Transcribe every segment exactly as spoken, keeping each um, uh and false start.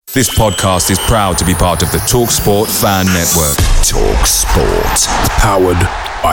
This podcast is proud to be part of the TalkSport Fan Network. TalkSport. Powered by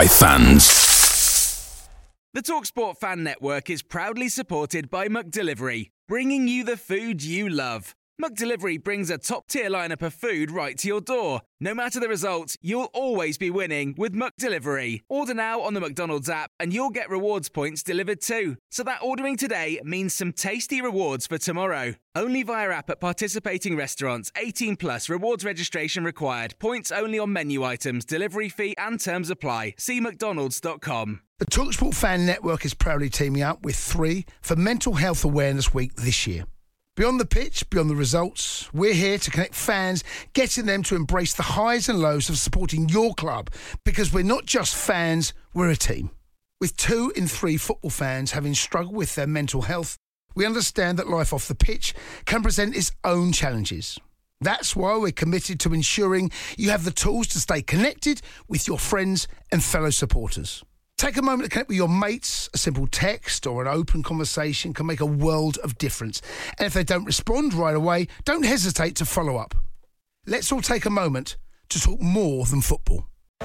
fans. The TalkSport Fan Network is proudly supported by McDelivery, bringing you the food you love. McDelivery brings a top-tier lineup of food right to your door. No matter the result, you'll always be winning with McDelivery. Order now on the McDonald's app and you'll get rewards points delivered too. So that ordering today means some tasty rewards for tomorrow. Only via app at participating restaurants. eighteen plus, rewards registration required. Points only on menu items, delivery fee and terms apply. See mcdonalds dot com. The TalkSport Fan Network is proudly teaming up with three for Mental Health Awareness Week this year. Beyond the pitch, beyond the results, we're here to connect fans, getting them to embrace the highs and lows of supporting your club, because we're not just fans, we're a team. With two in three football fans having struggled with their mental health, we understand that life off the pitch can present its own challenges. That's why we're committed to ensuring you have the tools to stay connected with your friends and fellow supporters. Take a moment to connect with your mates. A simple text or an open conversation can make a world of difference. And if they don't respond right away, don't hesitate to follow up. Let's all take a moment to talk more than football.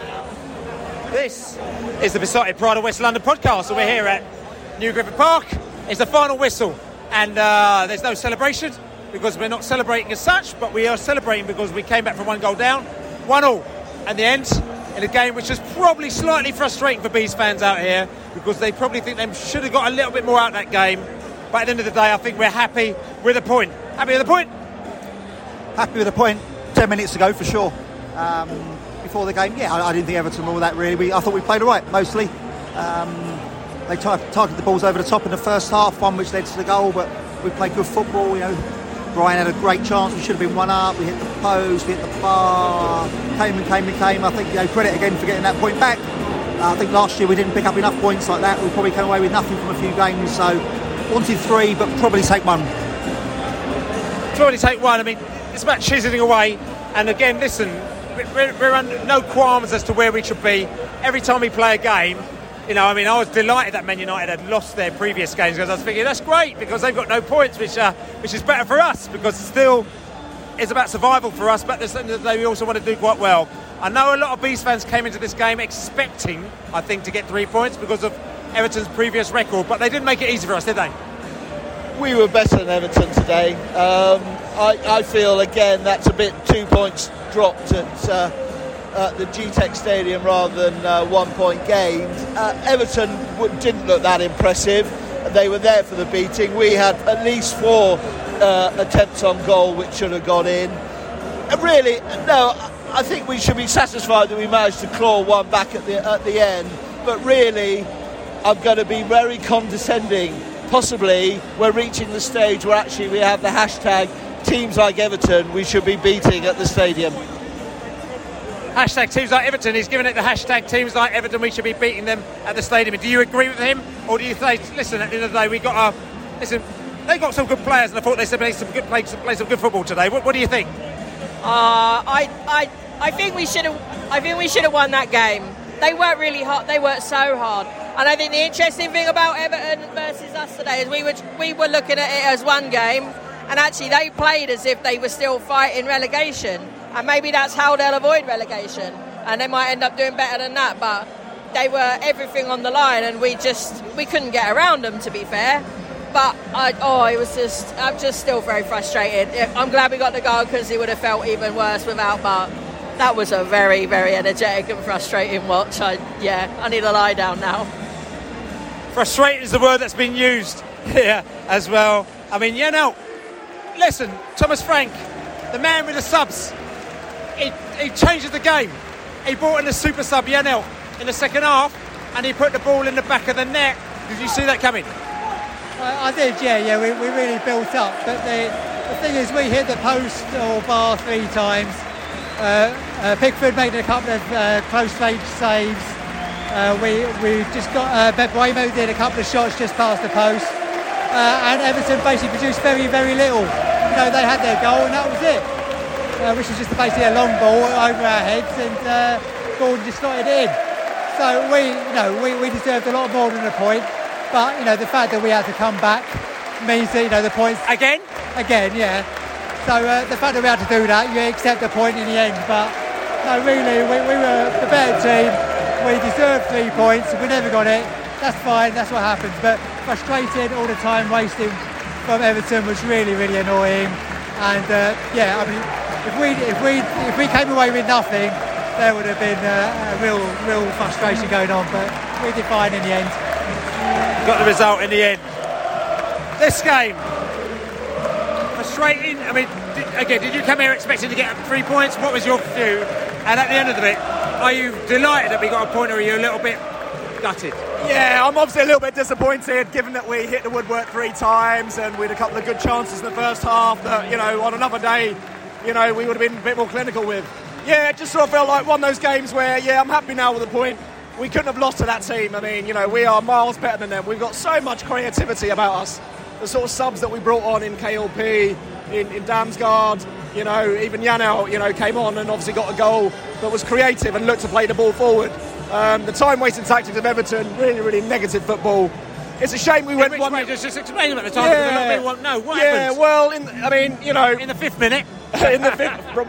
This is the Besotted Pride of West London podcast, and we're here at New Griffith Park. It's the final whistle, and uh, there's no celebration because we're not celebrating as such, but we are celebrating because we came back from one goal down, one all, and the end. In a game which is probably slightly frustrating for Bees fans out here because they probably think they should have got a little bit more out of that game. But at the end of the day, I think we're happy with a point. Happy with a point? Happy with a point. Ten minutes ago, for sure. Um, before the game, yeah, I, I didn't think Everton were all that really. We, I thought we played all right, mostly. Um, they tar- targeted the balls over the top in the first half, one which led to the goal, but we played good football, you know. Brian had a great chance, we should have been one up, we hit the post, we hit the bar, came and came and came. I think, you know, credit again for getting that point back. Uh, I think last year we didn't pick up enough points like that, we probably came away with nothing from a few games, so wanted three, but probably take one. Probably take one, I mean, it's about chiseling away, and again, listen, we're, we're under no qualms as to where we should be. Every time we play a game, you know, I mean, I was delighted that Man United had lost their previous games because I was thinking that's great because they've got no points, which uh, which is better for us because it still is about survival for us. But at the end of the day, we also want to do quite well. I know a lot of Bees fans came into this game expecting, I think, to get three points because of Everton's previous record, but they didn't make it easy for us, did they? We were better than Everton today. Um, I, I feel, again, that's a bit two points dropped at... Uh, at the G TEC Stadium rather than uh, one point gained. Uh, Everton w- didn't look that impressive. They were there for the beating. We had at least four uh, attempts on goal which should have gone in. Uh, really, no, I think we should be satisfied that we managed to claw one back at the at the end. But really, I'm going to be very condescending. Possibly we're reaching the stage where actually we have the hashtag teams like Everton we should be beating at the stadium. Hashtag teams like Everton. He's given it the hashtag teams like Everton. We should be beating them at the stadium. Do you agree with him, or do you say, listen, at the end of the day, we got a listen? They got some good players, and I thought they said play some good play, play some good football today. What, what do you think? Uh, I, I, I think we should have. I think we should have won that game. They worked really hard. They worked so hard, and I think the interesting thing about Everton versus us today is we were we were looking at it as one game, and actually they played as if they were still fighting relegation. And maybe that's how they'll avoid relegation. And they might end up doing better than that. But they were everything on the line and we just, we couldn't get around them, to be fair. But, I, oh, it was just, I'm just still very frustrated. I'm glad we got the goal because it would have felt even worse without. But that was a very, very energetic and frustrating watch. I, yeah, I need to lie down now. Frustrating is the word that's been used here as well. I mean, you know, listen, Thomas Frank, the man with the subs, He, he changes the game. He brought in the super sub Janelt in the second half and he put the ball in the back of the net. Did you see that coming? I, I did, yeah, yeah. We, we really built up. But the, the thing is, we hit the post or bar three times. Uh, uh, Pickford made a couple of uh, close range saves. Uh, we we just got uh, Bremo did a couple of shots just past the post. Uh, and Everton basically produced very, very little. You know, they had their goal and that was it. Uh, which was just basically a long ball over our heads, and uh, Gordon just slotted it in. So we, you know, we, we deserved a lot more than a point. But you know, the fact that we had to come back means that you know the points again, again, yeah. So uh, the fact that we had to do that, you accept the point in the end. But no, really, we, we were the better team. We deserved three points. We never got it. That's fine. That's what happens. But frustrated all the time, wasting from Everton was really, really annoying. And uh, yeah, I mean, if we if we if we came away with nothing, there would have been uh, a real real frustration going on. But we did fine in the end. Got the result in the end. This game, frustrating. I mean, did, again, did you come here expecting to get three points? What was your view? And at the end of it, are you delighted that we got a point, or are you a little bit gutted? Yeah, I'm obviously a little bit disappointed, given that we hit the woodwork three times and we had a couple of good chances in the first half that, you know, on another day, you know, we would have been a bit more clinical with. Yeah, it just sort of felt like one of those games where, yeah, I'm happy now with the point. We couldn't have lost to that team. I mean, you know, we are miles better than them. We've got so much creativity about us. The sort of subs that we brought on in K L P, in, in Damsgaard, you know, even Janel, you know, came on and obviously got a goal that was creative and looked to play the ball forward. Um, the time-wasting tactics of Everton, really, really negative football. It's a shame we in went one. Way, just, just explain about the time. Yeah, Not no, what yeah. happened? Well, in, I mean, you know, in the fifth minute, in the fifth, from,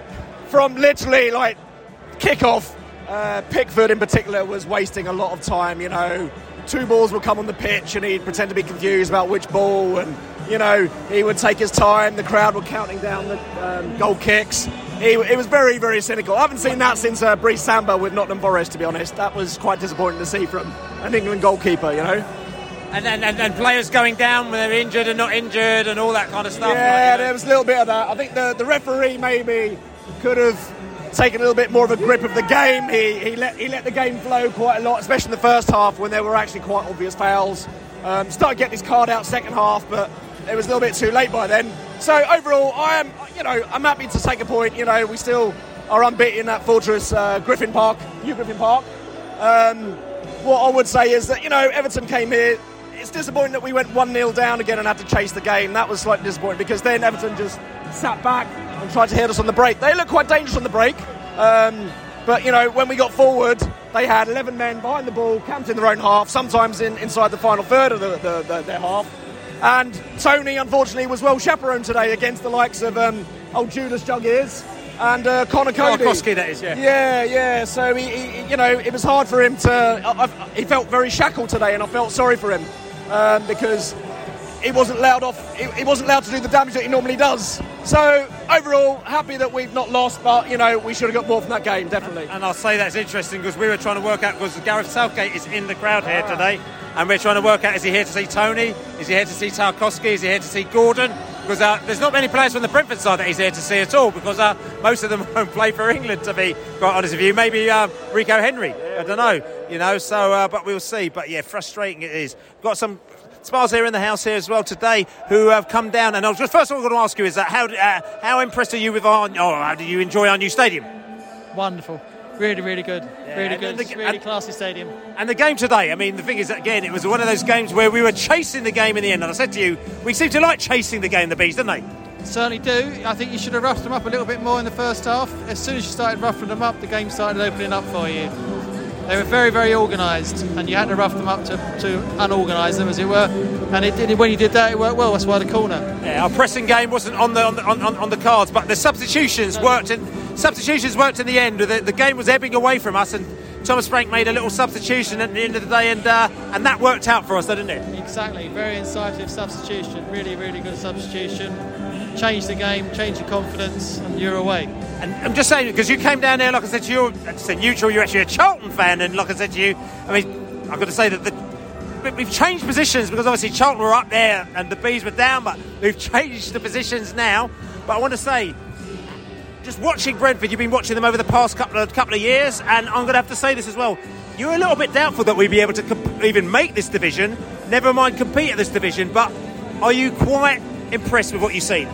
from literally like kick-off, uh, Pickford in particular was wasting a lot of time. You know, two balls would come on the pitch and he'd pretend to be confused about which ball, and you know, he would take his time. The crowd were counting down the um, goal kicks. He, it was very, very cynical. I haven't seen that since uh, Brice Samba with Nottingham Forest, to be honest. That was quite disappointing to see from an England goalkeeper, you know. And and, and, and players going down when they're injured and not injured and all that kind of stuff. Yeah, like, you know. there was a little bit of that. I think the, the referee maybe could have taken a little bit more of a grip of the game. He he let he let the game flow quite a lot, especially in the first half when there were actually quite obvious fouls. Um, started getting his card out second half, but it was a little bit too late by then. So overall, I am, you know, I'm happy to take a point. You know, we still are unbeaten at Fortress uh, Griffin Park, New Griffin Park. Um, what I would say is that, you know, Everton came here. It's disappointing that we went one nil down again and had to chase the game. That was slightly disappointing because then Everton just sat back and tried to hit us on the break. They looked quite dangerous on the break. Um, but, you know, when we got forward, they had eleven men behind the ball, camped in their own half, sometimes in, inside the final third of the, the, the, their half. And Tony, unfortunately, was well chaperoned today against the likes of um, old Judas Juggears and uh, Connor Cody. Koski, that is, yeah. Yeah, yeah. So, he, he, you know, it was hard for him to... I, I, he felt very shackled today, and I felt sorry for him um, because he wasn't allowed off. He, he wasn't allowed to do the damage that he normally does. So, overall, happy that we've not lost, but, you know, we should have got more from that game, definitely. And I'll say that's interesting because we were trying to work out, because Gareth Southgate is in the crowd here today, and we're trying to work out, is he here to see Tony? Is he here to see Tarkowski? Is he here to see Gordon? Because uh, there's not many players from the Brentford side that he's here to see at all, because uh, most of them won't play for England, to be quite honest with you. Maybe uh, Rico Henry, I don't know, you know, so, uh, but we'll see. But yeah, frustrating it is. Got some Spars here in the house here as well today who have come down, and I was just first of all going to ask you is that how uh, how impressed are you with our, or how do you enjoy our new stadium? Wonderful. Really, really good. Yeah, really good. The, really classy stadium. And the game today, I mean, the thing is, that, again, it was one of those games where we were chasing the game in the end. And I said to you, we seem to like chasing the game, the Bees, don't they? Certainly do. I think you should have roughed them up a little bit more in the first half. As soon as you started roughing them up, the game started opening up for you. They were very, very organised, and you had to rough them up to, to unorganise them, as it were. And it did. When you did that, it worked well. That's why the corner. Yeah, our pressing game wasn't on the on the, on, on the cards, but the substitutions worked. In, substitutions worked in the end. The, the game was ebbing away from us, and Thomas Frank made a little substitution at the end of the day, and uh, and that worked out for us, didn't it? Exactly. Very incisive substitution. Really, really good substitution. Changed the game, changed your confidence, and you're away. And I'm just saying, because you came down there, like I said to you, I said neutral, you're actually a Charlton fan, and like I said to you, I mean, I've got to say that the, we've changed positions, because obviously Charlton were up there and the Bees were down, but we've changed the positions now. But I want to say, just watching Brentford, you've been watching them over the past couple of couple of years, and I'm going to have to say this as well. You're a little bit doubtful that we'd be able to comp- even make this division, never mind compete at this division, but are you quite impressed with what you've seen?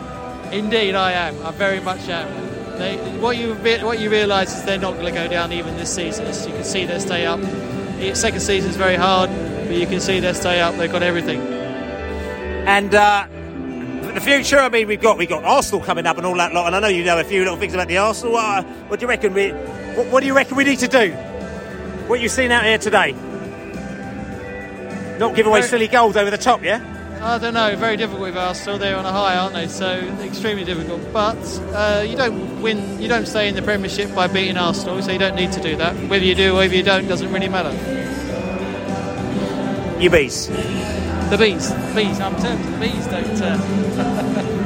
Indeed, I am. I very much am. They, what you what you realise is they're not going to go down even this season. As you can see, they stay up. The second season is very hard, but you can see they stay up. They've got everything. And uh, for the future, I mean, we've got we got Arsenal coming up and all that lot. And I know you know a few little things about the Arsenal. Uh, what do you reckon? We what, what do you reckon we need to do? What you've seen out here today? Not give away silly goals over the top, yeah? I don't know, very difficult with Arsenal. They're on a high, aren't they? So extremely difficult. But uh, you don't win, you don't stay in the Premiership by beating Arsenal, so you don't need to do that. Whether you do or whether you don't doesn't really matter. You bees. The bees, the bees. I'm telling you, the bees don't. Uh...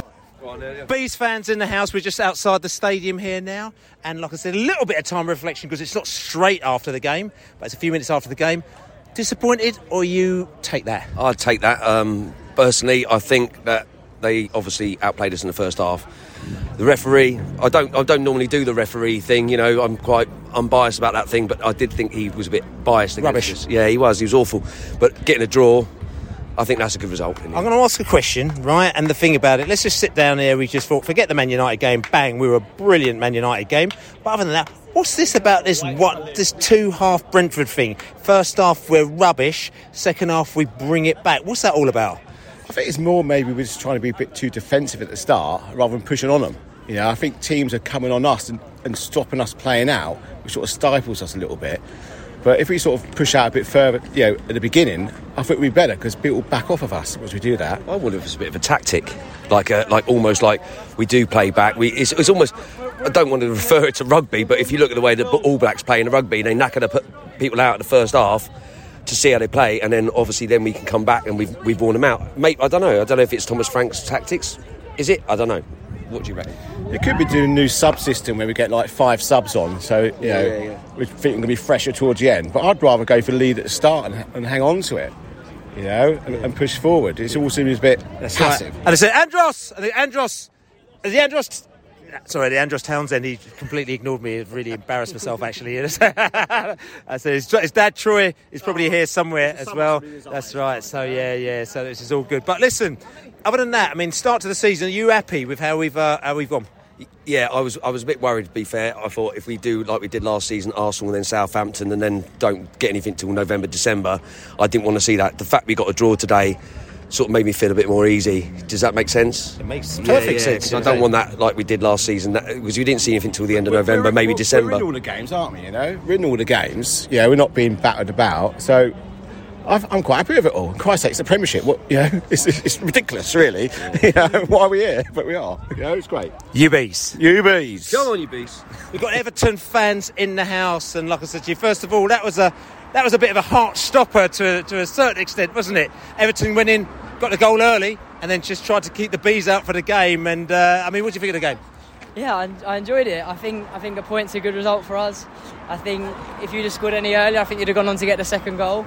Bees fans in the house. We're just outside the stadium here now, and like I said, a little bit of time reflection because it's not straight after the game, but it's a few minutes after the game. Disappointed, or you take that? I'd take that. Um, personally, I think that they obviously outplayed us in the first half. The referee, I don't, I don't normally do the referee thing. You know, I'm quite unbiased about that thing, but I did think he was a bit biased against Rubbish. us. Yeah, he was. He was awful. But getting a draw, I think that's a good result. I'm going to ask a question, right? And the thing about it, let's just sit down here. We just thought, forget the Man United game. Bang, we were a brilliant Man United game. But other than that, what's this about this what this two-half Brentford thing? First half, we're rubbish. Second half, we bring it back. What's that all about? I think it's more maybe we're just trying to be a bit too defensive at the start rather than pushing on them. You know, I think teams are coming on us and, and stopping us playing out, which sort of stifles us a little bit. But if we sort of push out a bit further, you know, at the beginning, I think we'd be better because people back off of us as we do that. I wonder if it's a bit of a tactic, like a, like almost like we do play back. We it's, it's almost. I don't want to refer it to rugby, but if you look at the way that All Blacks play in the rugby, they knacker to put people out in the first half to see how they play, and then obviously then we can come back and we've we've worn them out. Mate, I don't know. I don't know if it's Thomas Frank's tactics. Is it? I don't know. What do you reckon? It could be doing a new sub-system where we get like five subs on, so you yeah, know yeah, yeah. we think we're going to be fresher towards the end. But I'd rather go for the lead at the start and, and hang on to it, you know, and, and push forward. It's all seems a bit That's passive. Right. And I said, Andros, and the Andros, the Andros. Sorry, the Andros Townsend, he completely ignored me. It really embarrassed myself, actually. I said, his, his dad, Troy, is probably here somewhere as well. That's right. So, yeah, yeah. So this is all good. But listen, other than that, I mean, start to the season, are you happy with how we've uh, how we've gone? Yeah, I was I was a bit worried, to be fair. I thought if we do like we did last season, Arsenal and then Southampton, and then don't get anything till November, December, I didn't want to see that. The fact we got a draw today sort of made me feel a bit more easy. Does that make sense? It makes yeah, perfect yeah, sense. I don't want that like we did last season, because we didn't see anything till the end of we're, November, we're, maybe we're, December. We're in all the games, aren't we? You know, we're in all the games. Yeah, we're not being battered about. So I've, I'm quite happy with it all. In Christ's sake, it's the Premiership. What, you know, it's, it's ridiculous, really. You know, why are we here? But we are. You know, it's great. U Bs. U Bs. Come on, you bees. We've got Everton fans in the house, and like I said to you, first of all, that was a that was a bit of a heart stopper to to a certain extent, wasn't it? Everton went in, got the goal early, and then just tried to keep the bees out for the game. And uh, I mean, what do you think of the game? Yeah, I, I enjoyed it. I think I think a point's a good result for us. I think if you'd have scored any earlier, I think you'd have gone on to get the second goal.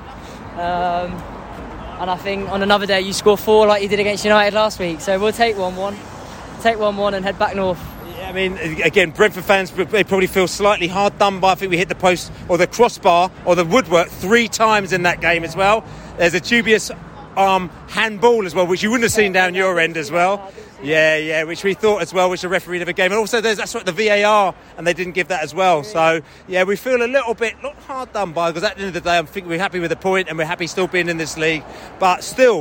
Um, and I think on another day you score four like you did against United last week. So we'll take one one, take one one and head back north. Yeah, I mean, again, Brentford fans, they probably feel slightly hard done by. I think we hit the post or the crossbar or the woodwork three times in that game as well. There's a dubious arm handball as well, which you wouldn't have seen down your end as well. Yeah, yeah, which we thought as well, which the referee never gave. And also there's that's what the V A R, and they didn't give that as well. So, yeah, we feel a little bit, not hard done by, because at the end of the day, I think we're happy with the point and we're happy still being in this league. But still,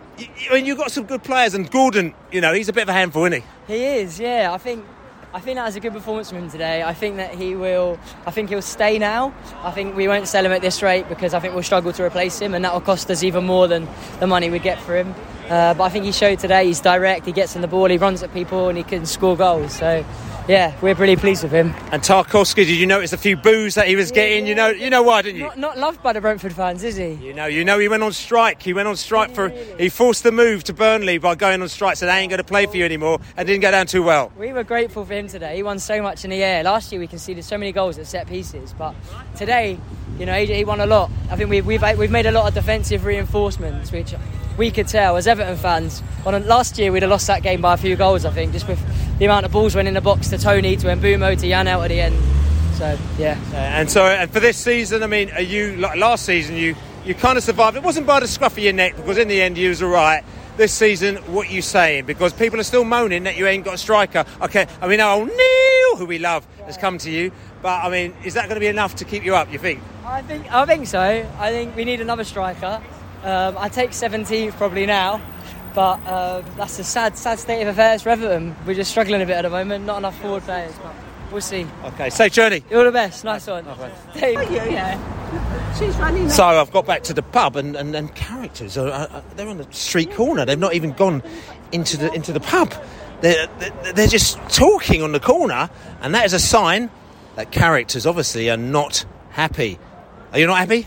I mean, you've got some good players, and Gordon, you know, he's a bit of a handful, isn't he? He is, yeah. I think I think that was a good performance from him today. I think that he will I think he'll stay now. I think we won't sell him at this rate because I think we'll struggle to replace him, and that will cost us even more than the money we get for him. Uh, but I think he showed today he's direct, he gets in the ball, he runs at people, and he can score goals. So yeah, we're pretty pleased with him. And Tarkowski, did you notice a few boos that he was getting? You know, you know why, didn't you? Not, not loved by the Brentford fans, is he? You know, you know, he went on strike. He went on strike for. He forced the move to Burnley by going on strike. Said, "I ain't going to play for you anymore," and didn't go down too well. We were grateful for him today. He won so much in the air. Last year we conceded so many goals at set pieces, but today, you know, he, he won a lot. I think we've we've we've made a lot of defensive reinforcements, which we could tell as Everton fans. On a, last year we'd have lost that game by a few goals, I think, just with the amount of balls went in the box to Tony, to Mbeumo, to Jan out at the end. So yeah. Uh, and so, and for this season, I mean, are you like last season? You you kind of survived. It wasn't by the scruff of your neck, because in the end you was all right. This season, what are you saying? Because people are still moaning that you ain't got a striker. Okay, I mean, oh, Neil, who we love, has come to you. But I mean, is that going to be enough to keep you up, you think? I think I think so. I think we need another striker. Um, I take seventeenth probably now, but uh, that's a sad, sad state of affairs for Everton. We're just struggling a bit at the moment. Not enough forward players, but we'll see. Okay, safe journey. All the best. Nice one. Okay. Thank you. Yeah. She's running. So I've got back to the pub, and, and, and characters are, are they're on the street corner. They've not even gone into the into the pub. They're they're just talking on the corner, and that is a sign that characters obviously are not happy. Are you not happy?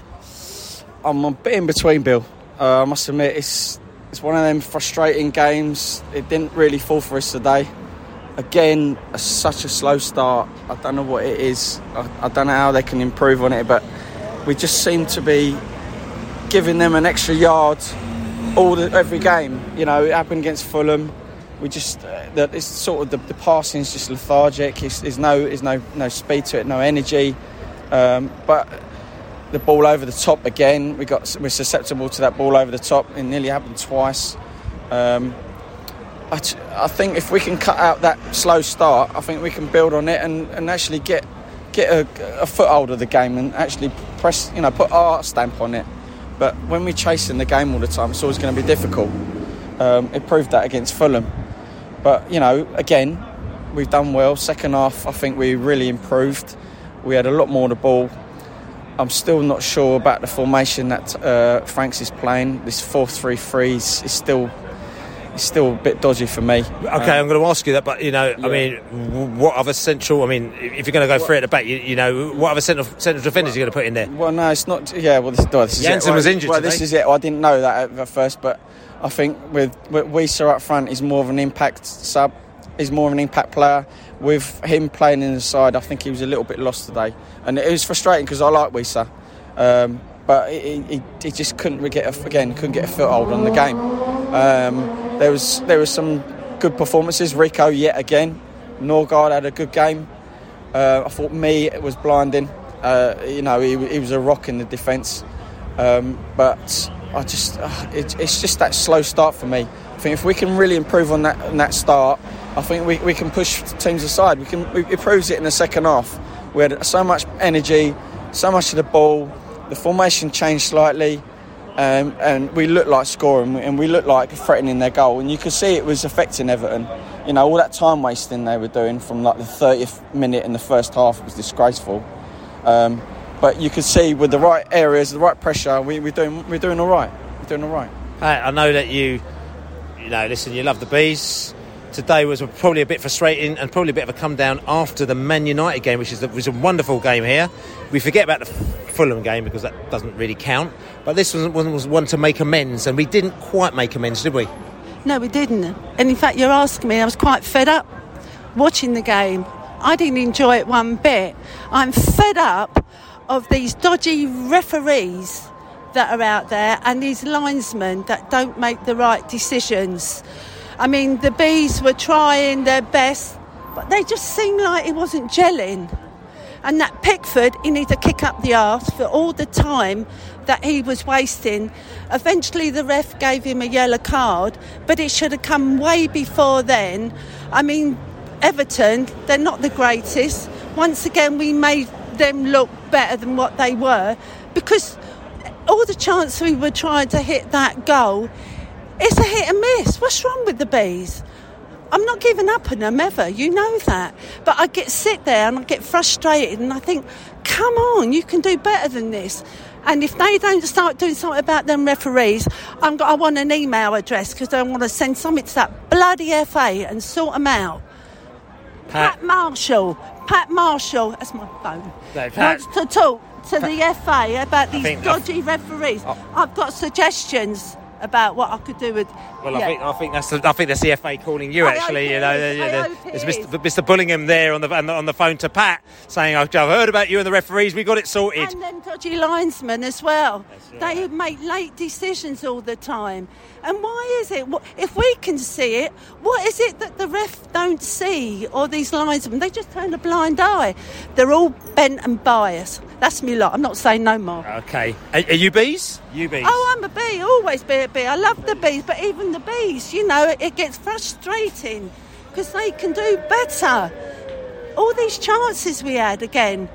I'm a bit in between, Bill. Uh, I must admit, it's it's one of them frustrating games. It didn't really fall for us today. Again, a, such a slow start. I don't know what it is. I, I don't know how they can improve on it, but we just seem to be giving them an extra yard all the, every game. You know, it happened against Fulham. We just uh, that it's sort of the, the passing is just lethargic. It's, there's no there's no no speed to it, no energy. Um, but the ball over the top again. We got we're susceptible to that ball over the top. It nearly happened twice. Um, I, I think if we can cut out that slow start, I think we can build on it and, and actually get get a, a foothold of the game and actually press, you know, put our stamp on it. But when we're chasing the game all the time, it's always going to be difficult. Um, it proved that against Fulham. But, you know, again, we've done well. Second half, I think we really improved. We had a lot more of the ball. I'm still not sure about the formation that uh, Franks is playing. This four three three is, is still... It's still a bit dodgy for me. Okay, um, I'm going to ask you that, but, you know, yeah. I mean, what other central... I mean, if you're going to go free at the back, you, you know, what other central, central defenders are you going to put in there? Well, no, it's not... Yeah, well, this, well, this is Jansen it. was well, injured Well, today. this is it. Well, I didn't know that at first, but I think with, with Wissa up front, he's more of an impact sub. He's more of an impact player. With him playing in the side, I think he was a little bit lost today. And it was frustrating because I like Wissa. Um, but he, he, he just couldn't get a, again couldn't get a foothold on the game. Um, there was there was some good performances. Rico yet again. Norgard had a good game. Uh, I thought me it was blinding. Uh, you know he, he was a rock in the defence. Um, but I just uh, it, it's just that slow start for me. I think if we can really improve on that on that start, I think we, we can push teams aside. We can we, it proves it in the second half. We had so much energy, so much of the ball. The formation changed slightly, um, and we looked like scoring, and we looked like threatening their goal. And you could see it was affecting Everton. You know, all that time wasting they were doing from like the thirtieth minute in the first half was disgraceful. Um, but you could see with the right areas, the right pressure, we, we're doing we're doing all right. We're doing all right. I know that you, you know, listen, you love the Bees. Today was probably a bit frustrating and probably a bit of a come down after the Man United game, which is a, was a wonderful game here. We forget about the Fulham game because that doesn't really count. But this was, was one to make amends, and we didn't quite make amends, did we? No, we didn't. And in fact, you're asking me, I was quite fed up watching the game. I didn't enjoy it one bit. I'm fed up of these dodgy referees that are out there and these linesmen that don't make the right decisions. I mean, the Bees were trying their best, but they just seemed like it wasn't gelling. And that Pickford, he needs to kick up the arse for all the time that he was wasting. Eventually, the ref gave him a yellow card, but it should have come way before then. I mean, Everton, they're not the greatest. Once again, we made them look better than what they were, because all the chance we were trying to hit that goal, it's a hit and miss. What's wrong with the Bees? I'm not giving up on them ever, you know that. But I get sit there and I get frustrated and I think, come on, you can do better than this. And if they don't start doing something about them referees, I'm, I want an email address because I want to send something to that bloody F A and sort them out. Pat, Pat Marshall, Pat Marshall, that's my phone, no, Pat. wants to talk to Pat. the F A about these think, dodgy referees. oh. I've got suggestions about what I could do with. Well, yeah. I think I think that's the, I think that's the F A calling you. I Actually, hope you know, it is. the, I the, hope it it's is. Mister Mister Bullingham there on the on the phone to Pat, saying, "I've heard about you and the referees. We got it sorted." And then dodgy linesmen as well. They make late decisions all the time. And why is it? If we can see it, what is it that the ref don't see? Or these linesmen, they just turn a blind eye. They're all bent and biased. That's me lot. I'm not saying no more. Okay. Are, are you Bees? You Bees? Oh, I'm a bee. Always be a bee. I love the Bees, but even the Bees, you know, it, it gets frustrating because they can do better. All these chances we had again.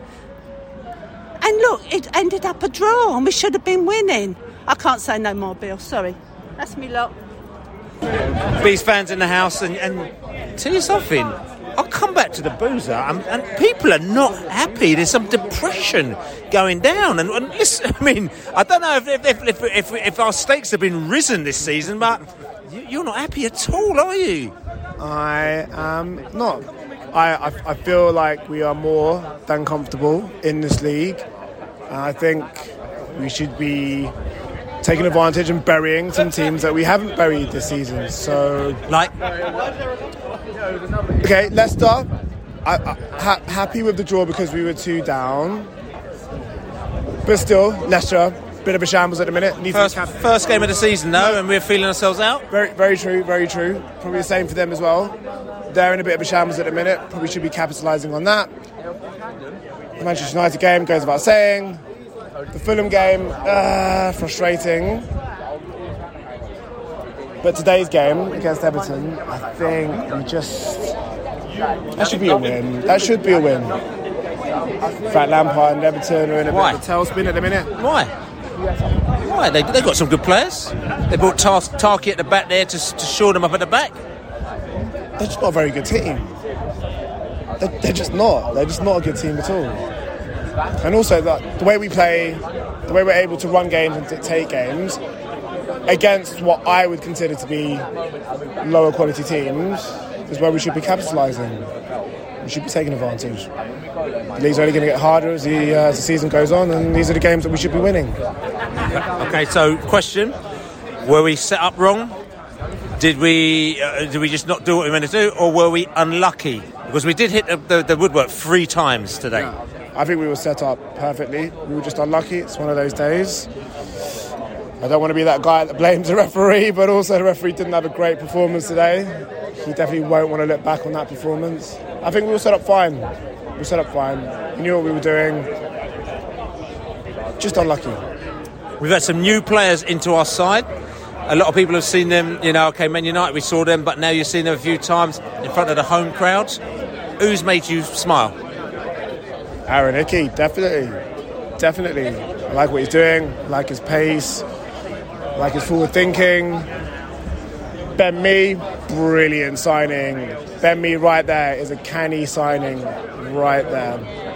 And look, it ended up a draw and we should have been winning. I can't say no more, Bill. Sorry. That's me lot. Bees fans in the house, and, and tell you something. I'll come back back to the boozer, and, and people are not happy. There's some depression going down. And, and listen, I mean, I don't know if if, if, if if our stakes have been risen this season, but you're not happy at all, are you? I am not. I, I, I feel like we are more than comfortable in this league. And I think we should be taking advantage and burying some teams that we haven't buried this season. So, like, okay, Leicester. I, I, ha- happy with the draw because we were two down, but still, Leicester, bit of a shambles at the minute. Needs First, to be first game of the season, though, and we're feeling ourselves out. Very, very true, very true. Probably the same for them as well. They're in a bit of a shambles at the minute. Probably should be capitalising on that. The Manchester United game goes without saying. The Fulham game, uh, frustrating. But today's game against Everton, I think we just... That should be a win. That should be a win. Frank Lampard and Everton are in a Why? bit of a tailspin at the minute. Why? Why? They, they've got some good players. They brought Tar- Tarky at the back there to, to shore them up at the back. They're just not a very good team. They're, they're just not. They're just not a good team at all. And also, the, the way we play, the way we're able to run games and dictate games against what I would consider to be lower quality teams is where we should be capitalising. We should be taking advantage. The league's only going to get harder as the, uh, as the season goes on, and these are the games that we should be winning. Okay, so question: were we set up wrong? Did we uh, did we just not do what we meant to do, or were we unlucky? Because we did hit the, the, the woodwork three times today. Yeah. I think we were set up perfectly. We were just unlucky. It's one of those days. I don't want to be that guy that blames the referee, but also the referee didn't have a great performance today. He definitely won't want to look back on that performance. I think we were set up fine. We were set up fine. We knew what we were doing. Just unlucky. We've had some new players into our side. A lot of people have seen them, you know, okay, Man United, we saw them, but now you've seen them a few times in front of the home crowds. Who's made you smile? Aaron Hickey, definitely. Definitely. I like what he's doing. I like his pace. I like his forward thinking. Ben Mee, brilliant signing. Ben Mee right there is a canny signing right there.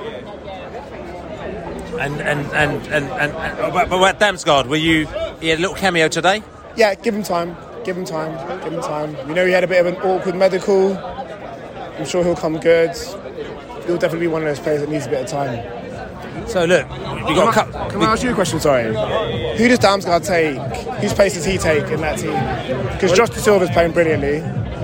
And and and and, and, and but, but at Damsgaard, were you? He had a little cameo today. Yeah, give him time. Give him time. Give him time. We know he had a bit of an awkward medical. I'm sure he'll come good. He'll definitely be one of those players that needs a bit of time. So look, you got. Can, I, can I ask you a question? Sorry. Who does Damsgaard take? Whose place does he take in that team? Because Josh De Silva's playing brilliantly.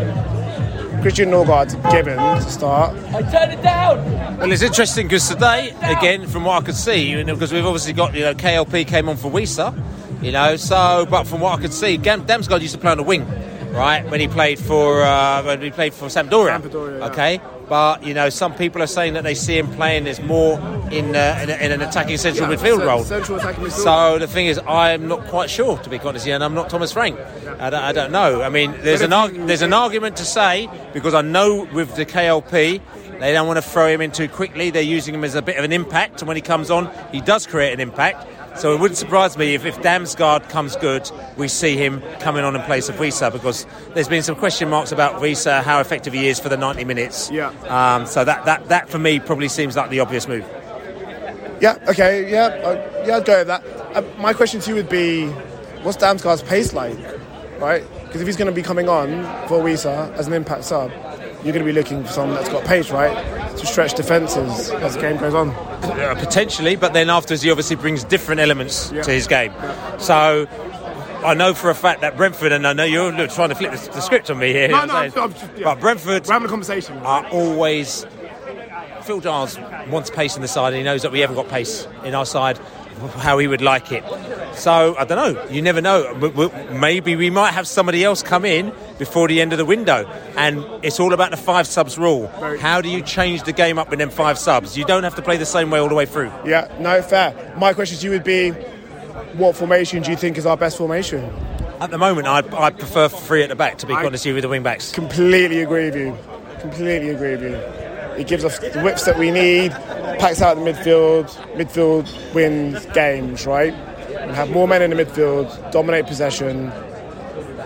Christian Norgard's given to start. I turned it down. Well, it's interesting because today, again, from what I could see, you know, because we've obviously got, you know, K L P came on for Wisa, you know, so but from what I could see, Dam- Damsgaard used to play on the wing, right? When he played for uh, when he played for Sampdoria. Sampdoria, yeah. Okay. But, you know, some people are saying that they see him playing as more in, uh, in, a, in an attacking central Yeah, midfield so, role. Central attacking midfield. So the thing is, I'm not quite sure, to be quite honest, and I'm not Thomas Frank. I don't, I don't know. I mean, there's an arg- there's an argument to say, because I know with the K L P, they don't want to throw him in too quickly. They're using him as a bit of an impact, and when he comes on, he does create an impact. So it wouldn't surprise me if, if Damsgaard comes good, we see him coming on in place of Wisa, because there's been some question marks about Wisa, how effective he is for the ninety minutes. Yeah. Um, so that, that, that, for me, probably seems like the obvious move. Yeah, okay, yeah, uh, yeah, I'd go with that. Uh, my question to you would be, what's Damsgaard's pace like, right? Because if he's going to be coming on for Wisa as an impact sub, you're going to be looking for someone that's got pace, right? To stretch defences as the game goes on. Uh, potentially, but then afterwards he obviously brings different elements yeah. to his game. Yeah. So I know for a fact that Brentford, and I know you're trying to flip the, the script on me here, no, no, I'm, I'm just, yeah. but Brentford We're having a conversation. are always... Phil Giles wants pace in the side, and he knows that we haven't got pace in our side, how he would like it. So, I don't know. You never know. Maybe we might have somebody else come in before the end of the window. And it's all about the five subs rule. How do you change the game up with them five subs? You don't have to play the same way all the way through. Yeah, no, fair. My question to you would be, what formation do you think is our best formation? At the moment, I I prefer three at the back, to be honest with you, with the wing-backs. Completely agree with you. Completely agree with you. It gives us the whips that we need, packs out the midfield, midfield wins games, right? And have more men in the midfield, dominate possession.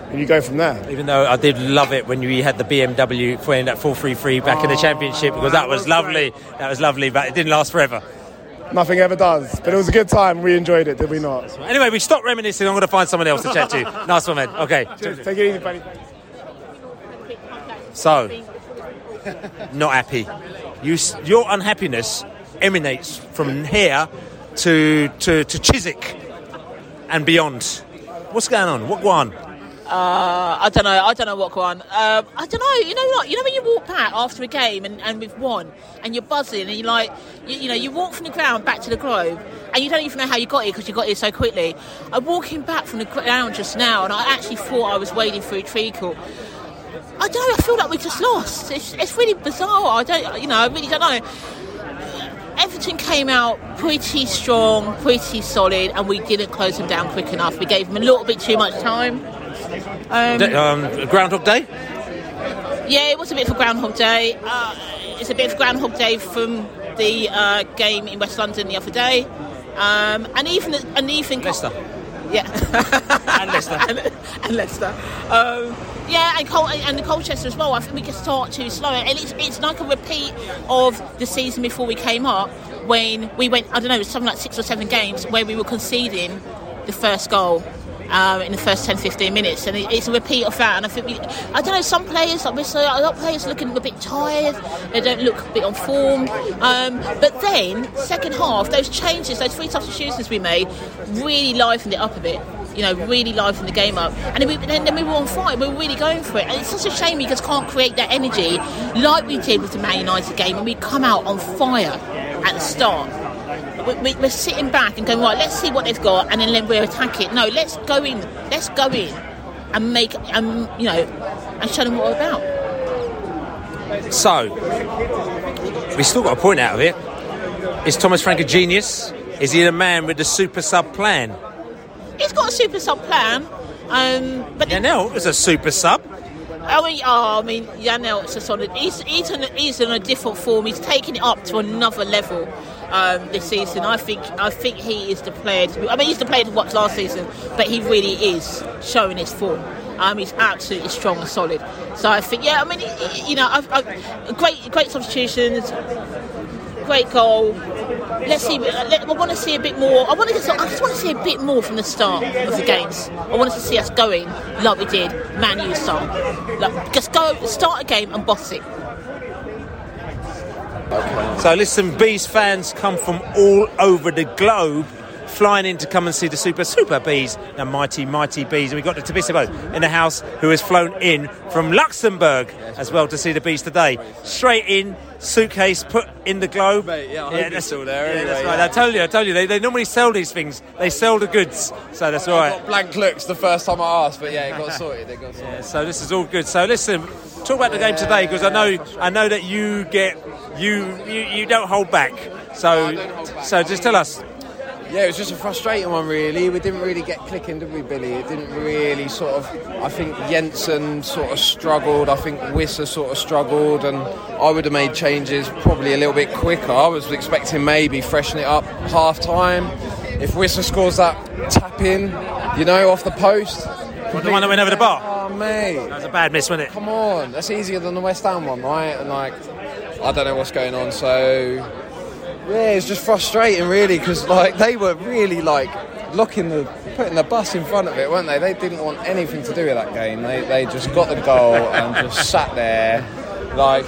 and you go from there. Even though I did love it when you had the B M W playing that four three three back oh, in the championship, because that was lovely. That was lovely, but it didn't last forever. Nothing ever does, but it was a good time. We enjoyed it, did we not? Anyway, we stopped reminiscing. I'm going to find someone else to chat to. Nice one, man. Okay. Cheers. Take it easy, buddy. So, not happy. You, your unhappiness emanates from here to to, to Chiswick and beyond. What's going on? What go on? Uh, I don't know. I don't know what go on. Uh, I don't know. You know what? You know when you walk back after a game and, and we've won and you're buzzing and you're like, you, you know, you walk from the ground back to the Globe and you don't even know how you got here because you got here so quickly. I'm walking back from the ground just now and I actually thought I was wading through treacle. I don't know. I feel like we just lost. It's, it's really bizarre. I don't. You know. I really don't know. Everton came out pretty strong, pretty solid, and we didn't close them down quick enough. We gave them a little bit too much time. Um, um, Groundhog Day? Yeah, it was a bit of a Groundhog Day. Uh, it's a bit of a Groundhog Day from the uh, game in West London the other day, um, and even and even Leicester. Yeah, and Leicester, and, and Leicester. Um, yeah, and, Col- and the Colchester as well. I think we could start too slow, and it's it's like a repeat of the season before we came up when we went. I don't know, it was something like six or seven games where we were conceding the first goal. Um, in the first ten to fifteen minutes, and it, it's a repeat of that. And I think we, I don't know, some players, like we're so, a lot of players looking a bit tired, they don't look a bit on form. Um, but then, second half, those changes, those three substitutions we made, really livened it up a bit. You know, really livened the game up. And then we, then, then we were on fire, we were really going for it. And it's such a shame we just can't create that energy like we did with the Man United game, and we come out on fire at the start. We're sitting back and going, right, let's see what they've got and then let we'll attack it. No, let's go in, let's go in and make, um, you know, and show them what we're about. So, we still got a point out of it. Is Thomas Frank a genius? Is he the man with the super sub plan? He's got a super sub plan. Um, but Janelt is a super sub. I mean, oh, I mean, Janelt's a solid. He's, he's, in, he's in a different form. He's taking it up to another level. Um, this season, I think I think he is the player. To, I mean, he's the player to watch last season, but he really is showing his form. Um, he's absolutely strong and solid. So I think, yeah, I mean, you know, I've, I've, great, great substitutions, great goal. Let's see. Let, I want to see a bit more. I want to. I just want to see a bit more from the start of the games. I wanted to see us going like we did Man U style. Like, just go, start a game and boss it. So listen, Bees fans come from all over the globe flying in to come and see the Super Super Bees, the mighty, mighty Bees. And we've got the Tabissimo in the house who has flown in from Luxembourg as well to see the Bees today. Straight in, suitcase put in the Globe. Mate, yeah, I yeah, hope it's still there. Yeah, anyway, that's right. Yeah. I told you, I told you. They, they normally sell these things. They sell the goods. So that's right. I got blank looks the first time I asked, but yeah, it got sorted. It got sorted. Yeah, so this is all good. So listen, talk about the game today, because I know I know that you get you you, you don't hold back. So no, hold back. so just tell us. Yeah, it was just a frustrating one, really. We didn't really get clicking, did we, Billy? It didn't really sort of... I think Jensen sort of struggled. I think Wissa sort of struggled. And I would have made changes probably a little bit quicker. I was expecting maybe freshen it up half-time. If Wissa scores that tap-in, you know, off the post... What, the one that went over the bar? Oh, mate. That was a bad miss, wasn't it? Come on. That's easier than the West Ham one, right? And, like, I don't know what's going on, so... Yeah, it's just frustrating, really, because like they were really like locking the, putting the bus in front of it, weren't they? They didn't want anything to do with that game. They they just got the goal and just sat there, like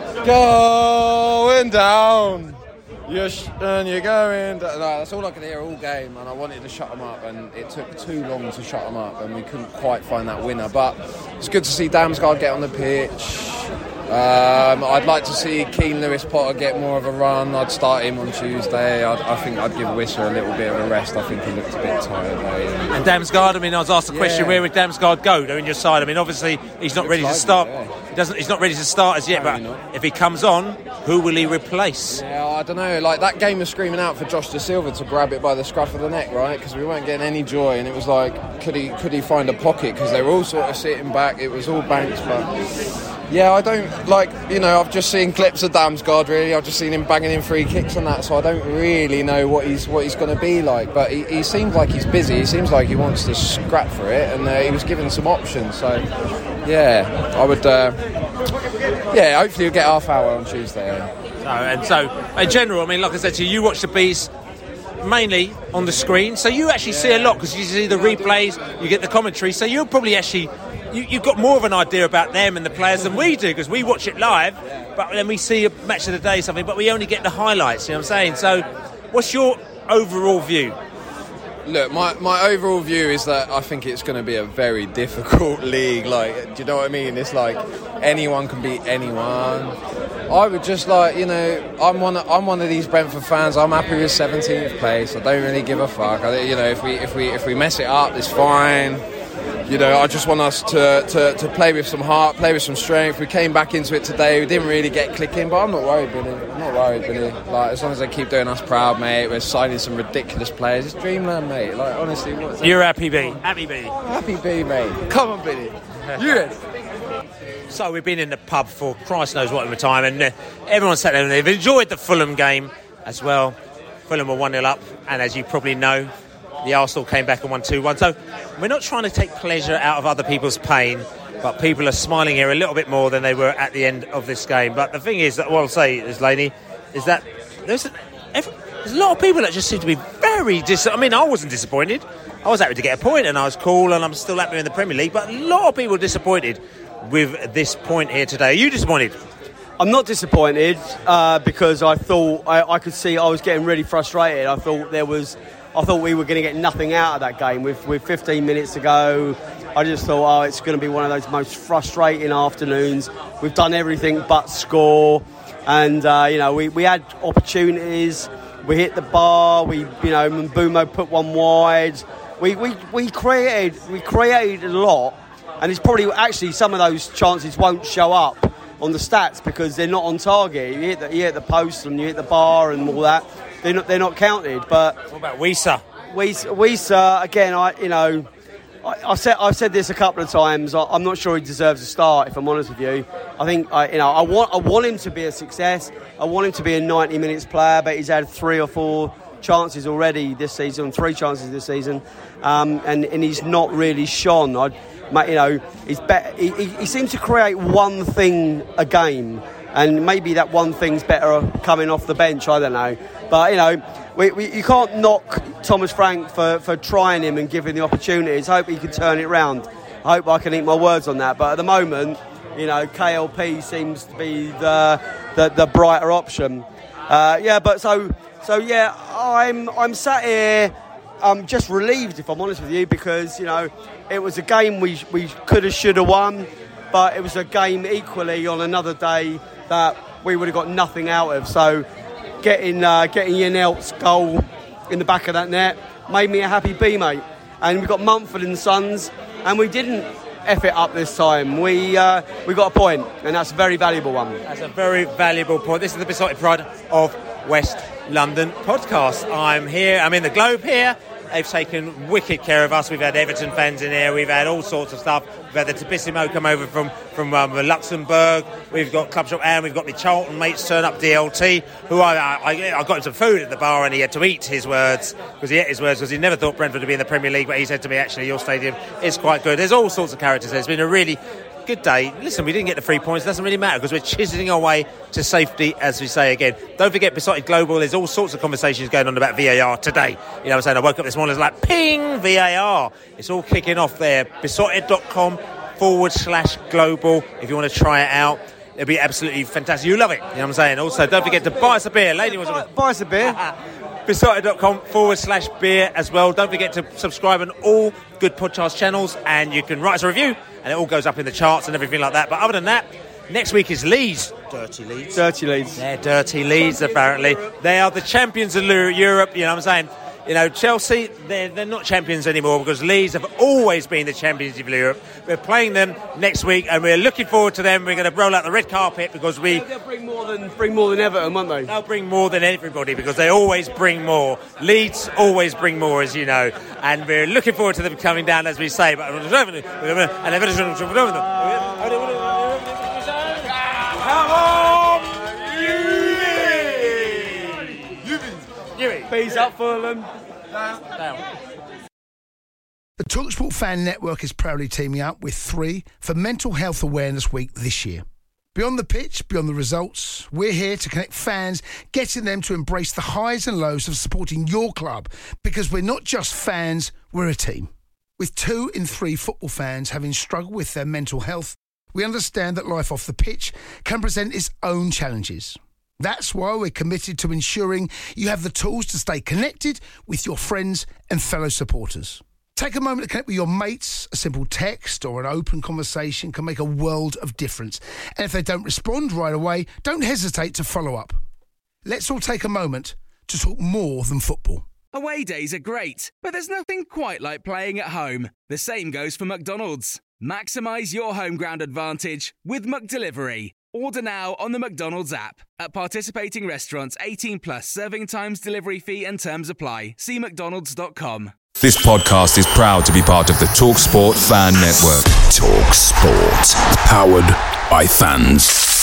going down. You're sh- and you're going. Down. No, that's all I could hear all game, and I wanted to shut them up, and it took too long to shut them up, and we couldn't quite find that winner. But it's good to see Damsgaard get on the pitch. Um, I'd like to see Keane Lewis Potter get more of a run. I'd start him on Tuesday. I'd, I think I'd give Wissa a little bit of a rest. I think he looked a bit tired though. And Damsgaard, I mean, I was asked the question, Yeah. where would Damsgaard go? They're in your side. I mean, obviously he's not ready to like start. it, yeah. He doesn't. He's not ready to start as yet. But if he comes on, who will he replace? Yeah, I don't know. Like that game was screaming out for Josh Da Silva to grab it by the scruff of the neck, right? Because we weren't getting any joy, and it was like, could he could he find a pocket? Because they were all sort of sitting back. It was all banked, but. Yeah, I don't like, you know, I've just seen clips of Damsgaard, really. I've just seen him banging in free kicks and that, so I don't really know what he's what he's going to be like. But he, he seems like he's busy. He seems like he wants to scrap for it, and uh, he was given some options. So, yeah, I would, uh, yeah, hopefully you'll get half hour on Tuesday. So, and so, in general, I mean, like I said to you, you watch the Bees mainly on the screen, so you actually see a lot because you see the replays, you get the commentary, so you'll probably actually... You, you've got more of an idea about them and the players than we do because we watch it live, but then we see a match of the day something, but we only get the highlights, you know what I'm saying? So what's your overall view? Look, my, my overall view is that I think it's going to be a very difficult league. Like, do you know what I mean? It's like anyone can beat anyone. I would just like, you know, I'm one of, I'm one of these Brentford fans. I'm happy with seventeenth place. I don't really give a fuck. I, you know, if we if we if we mess it up, it's fine. You know, I just want us to, to, to play with some heart, play with some strength. We came back into it today. We didn't really get clicking, but I'm not worried, Billy. I'm not worried, Billy. Like, as long as they keep doing us proud, mate. We're signing some ridiculous players. It's dreamland, mate. Like, honestly, what's that? You're happy, B. Happy, B. Happy, B, mate. Come on, Billy. You ready? So we've been in the pub for Christ knows what of a time, and uh, everyone sat there and they've enjoyed the Fulham game as well. Fulham were one nil up, and as you probably know, the Arsenal came back and won two one. So we're not trying to take pleasure out of other people's pain, but people are smiling here a little bit more than they were at the end of this game. But the thing is that what I'll say is, Laney, is that there's a, every, there's a lot of people that just seem to be very dis. I mean, I wasn't disappointed. I was happy to get a point, and I was cool, and I'm still happy in the Premier League. But a lot of people are disappointed with this point here today. Are you disappointed? I'm not disappointed uh, because I thought I, I could see I was getting really frustrated. I thought there was. I thought we were going to get nothing out of that game. With, with fifteen minutes to go, I just thought, oh, it's going to be one of those most frustrating afternoons. We've done everything but score. And, uh, you know, we, we had opportunities. We hit the bar. We, you know, Mbeumo put one wide. We, we, we, created, we created a lot. And it's probably actually some of those chances won't show up on the stats because they're not on target. You hit the, you hit the post and you hit the bar and all that. They're not, they're not counted. But what about Wisa? Wisa, Wisa again, I you know, I, I said I've said this a couple of times. I, I'm not sure he deserves a start. If I'm honest with you, I think I, you know I want I want him to be a success. I want him to be a ninety minutes player, but he's had three or four chances already this season, three chances this season, um, and and he's not really shone. I, you know, he's better. He, he, he seems to create one thing a game. And maybe that one thing's better coming off the bench, I don't know. But, you know, we, we, you can't knock Thomas Frank for, for trying him and giving the opportunities. I hope he can turn it round. I hope I can eat my words on that. But at the moment, you know, K L P seems to be the the, the brighter option. Uh, yeah, but so, so yeah, I'm I'm sat here, I'm just relieved, if I'm honest with you, because, you know, it was a game we, we could have, should have won. But it was a game equally on another day that we would have got nothing out of. So getting uh, getting Yanelt's goal in the back of that net made me a happy bee, mate. And we got Mumford and Sons, and we didn't F it up this time. We uh, we got a point, and that's a very valuable one. That's a very valuable point. This is the Besotted Pride of West London podcast. I'm here, I'm in the Globe here. They've taken wicked care of us. We've had Everton fans in here. We've had all sorts of stuff. We've had the Tobissimo come over from, from um, Luxembourg. We've got Club Shop and we've got the Charlton mates turn up, D L T, who I, I, I got him some food at the bar and he had to eat his words, because he ate his words because he never thought Brentford would be in the Premier League, but he said to me, actually, your stadium is quite good. There's all sorts of characters there. It's been a really good day. Listen, we didn't get the three points. It doesn't really matter because we're chiseling our way to safety, as we say again. Don't forget, Besotted Global, there's all sorts of conversations going on about V A R today. You know what I'm saying? I woke up this morning, it's like, ping, V A R. It's all kicking off there. Besotted.com forward slash global if you want to try it out. It'll be absolutely fantastic. You love it. You know what I'm saying? Also, don't forget to buy us a beer. Lady wants to buy us a beer. Besotted.com forward slash beer as well. Don't forget to subscribe on all good podcast channels, and you can write us a review and it all goes up in the charts and everything like that. But other than that, next week is Leeds. Dirty Leeds. Dirty Leeds. They're dirty Leeds, apparently. They are the champions of Europe, you know what I'm saying? You know, Chelsea, they're, they're not champions anymore because Leeds have always been the champions of Europe. We're playing them next week and we're looking forward to them. We're going to roll out the red carpet because we... They'll bring more than bring more than Everton, won't they? They'll bring more than everybody because they always bring more. Leeds always bring more, as you know. And we're looking forward to them coming down, as we say. But... fees up for them. Down. The TalkSport Fan Network is proudly teaming up with three for Mental Health Awareness Week this year. Beyond the pitch, beyond the results, we're here to connect fans, getting them to embrace the highs and lows of supporting your club, because we're not just fans, we're a team. With two in three football fans having struggled with their mental health, we understand that life off the pitch can present its own challenges. That's why we're committed to ensuring you have the tools to stay connected with your friends and fellow supporters. Take a moment to connect with your mates. A simple text or an open conversation can make a world of difference. And if they don't respond right away, don't hesitate to follow up. Let's all take a moment to talk more than football. Away days are great, but there's nothing quite like playing at home. The same goes for McDonald's. Maximise your home ground advantage with McDelivery. Order now on the McDonald's app. At participating restaurants, eighteen plus, serving times, delivery fee and terms apply. See mcdonalds dot com. This podcast is proud to be part of the TalkSport Fan Network. TalkSport. Powered by fans.